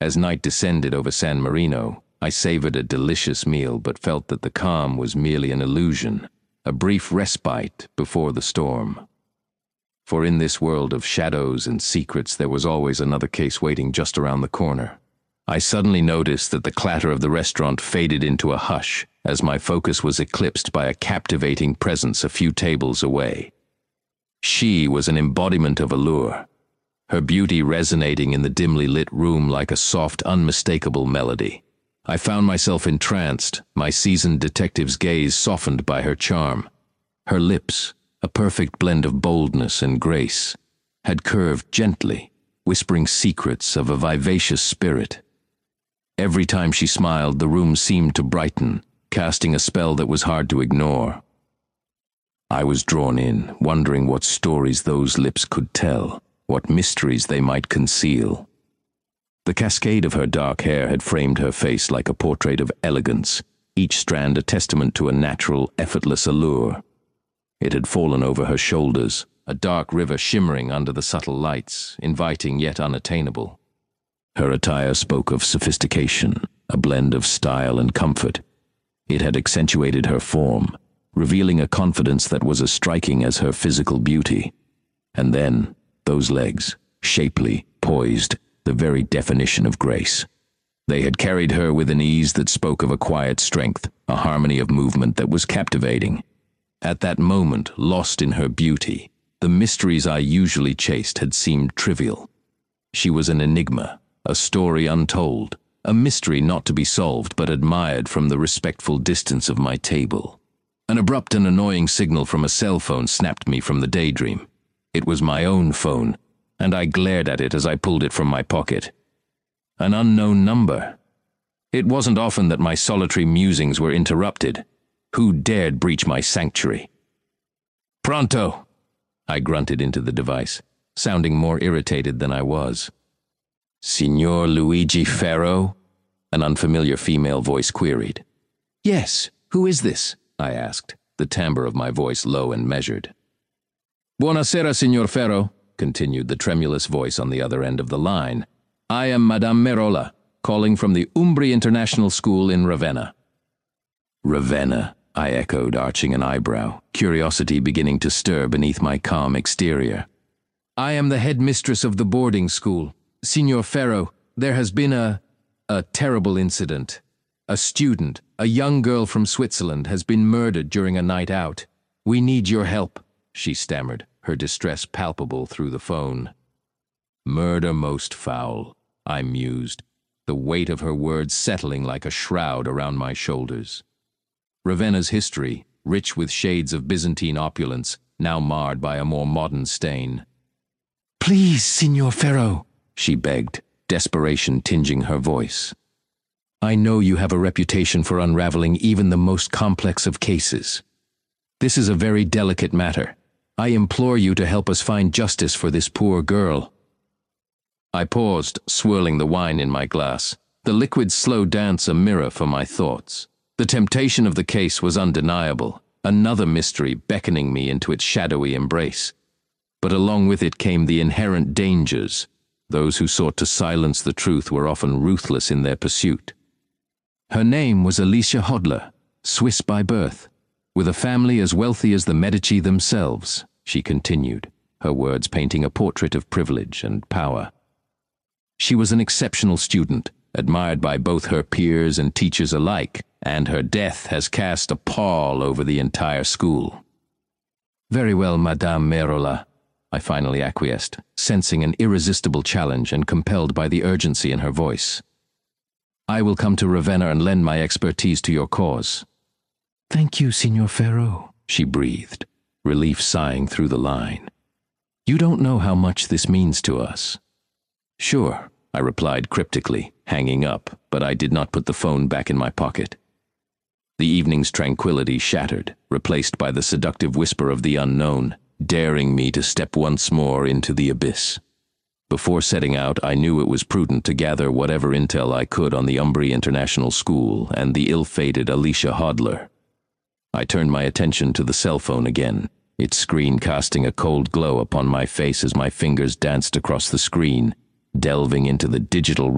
As night descended over San Marino, I savored a delicious meal but felt that the calm was merely an illusion, a brief respite before the storm. For in this world of shadows and secrets there was always another case waiting just around the corner. I suddenly noticed that the clatter of the restaurant faded into a hush as my focus was eclipsed by a captivating presence a few tables away. She was an embodiment of allure, her beauty resonating in the dimly lit room like a soft, unmistakable melody. I found myself entranced, my seasoned detective's gaze softened by her charm. Her lips, a perfect blend of boldness and grace, had curved gently, whispering secrets of a vivacious spirit. Every time she smiled, the room seemed to brighten, casting a spell that was hard to ignore. I was drawn in, wondering what stories those lips could tell, what mysteries they might conceal. The cascade of her dark hair had framed her face like a portrait of elegance, each strand a testament to a natural, effortless allure. It had fallen over her shoulders, a dark river shimmering under the subtle lights, inviting yet unattainable. Her attire spoke of sophistication, a blend of style and comfort. It had accentuated her form, revealing a confidence that was as striking as her physical beauty. And then, those legs, shapely, poised, the very definition of grace. They had carried her with an ease that spoke of a quiet strength, a harmony of movement that was captivating. At that moment, lost in her beauty, the mysteries I usually chased had seemed trivial. She was an enigma, a story untold, a mystery not to be solved but admired from the respectful distance of my table. An abrupt and annoying signal from a cell phone snapped me from the daydream. It was my own phone, and I glared at it as I pulled it from my pocket. An unknown number. It wasn't often that my solitary musings were interrupted. Who dared breach my sanctuary? "Pronto!" I grunted into the device, sounding more irritated than I was. "Signor Luigi Ferro?" an unfamiliar female voice queried. "Yes, who is this?" I asked, the timbre of my voice low and measured. "Buonasera, Signor Ferro," continued the tremulous voice on the other end of the line. "I am Madame Merola, calling from the Umbri International School in Ravenna." "Ravenna," I echoed, arching an eyebrow, curiosity beginning to stir beneath my calm exterior. "I am the headmistress of the boarding school. Signor Ferro, there has been a terrible incident. A student, a young girl from Switzerland, has been murdered during a night out. We need your help," she stammered, her distress palpable through the phone. "Murder most foul," I mused, the weight of her words settling like a shroud around my shoulders. Ravenna's history, rich with shades of Byzantine opulence, now marred by a more modern stain. "Please, Signor Ferro," she begged, desperation tinging her voice. "I know you have a reputation for unraveling even the most complex of cases. This is a very delicate matter. I implore you to help us find justice for this poor girl." I paused, swirling the wine in my glass, the liquid's slow dance a mirror for my thoughts. The temptation of the case was undeniable, another mystery beckoning me into its shadowy embrace. But along with it came the inherent dangers. Those who sought to silence the truth were often ruthless in their pursuit. Her name was Alicia Hodler, Swiss by birth, with a family as wealthy as the Medici themselves, she continued, her words painting a portrait of privilege and power. She was an exceptional student, admired by both her peers and teachers alike, and her death has cast a pall over the entire school. "Very well, Madame Merola," I finally acquiesced, sensing an irresistible challenge and compelled by the urgency in her voice. "I will come to Ravenna and lend my expertise to your cause." "Thank you, Signor Ferro," she breathed, relief sighing through the line. "You don't know how much this means to us." "Sure," I replied cryptically, hanging up, but I did not put the phone back in my pocket. The evening's tranquility shattered, replaced by the seductive whisper of the unknown, daring me to step once more into the abyss. Before setting out, I knew it was prudent to gather whatever intel I could on the Umbri International School and the ill-fated Alicia Hodler. I turned my attention to the cell phone again, its screen casting a cold glow upon my face as my fingers danced across the screen, delving into the digital